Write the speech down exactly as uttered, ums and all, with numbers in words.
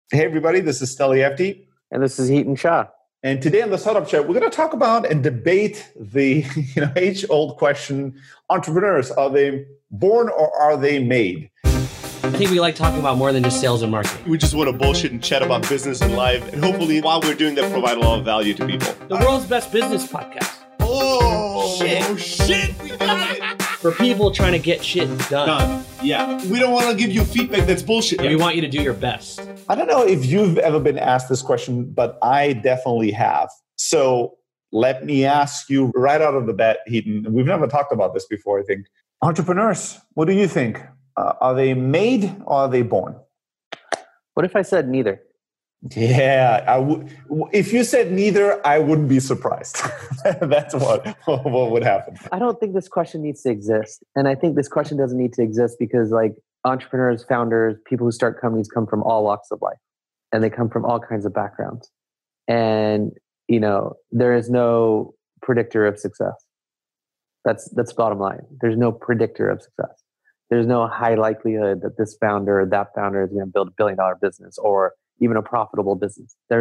Hey, everybody, this is Steli Efti. And this is Hiten Shah. And today on the Startup Chat, we're going to talk about and debate the you know, age-old question, entrepreneurs, are they born or are they made? I think we like talking about more than just sales and marketing. We just want to bullshit and chat about business and life. And hopefully, while we're doing that, provide a lot of value to people. The world's best business podcast. Oh, shit. Oh, shit. We got it. For people trying to get shit done. Done. Yeah. We don't want to give you feedback that's bullshit. Yeah, we want you to do your best. I don't know if you've ever been asked this question, but I definitely have. So let me ask you right out of the bat, Hiten. We've never talked about this before, I think. Entrepreneurs, what do you think? Uh, are they made or are they born? What if I said neither? Yeah, I w- if you said neither, I wouldn't be surprised. That's what, what would happen. I don't think this question needs to exist. And I think this question doesn't need to exist because like entrepreneurs, founders, people who start companies come from all walks of life. And they come from all kinds of backgrounds. And, you know, there is no predictor of success. That's that's bottom line. There's no predictor of success. There's no high likelihood that this founder or that founder is going to build a billion dollar business or even a profitable business. There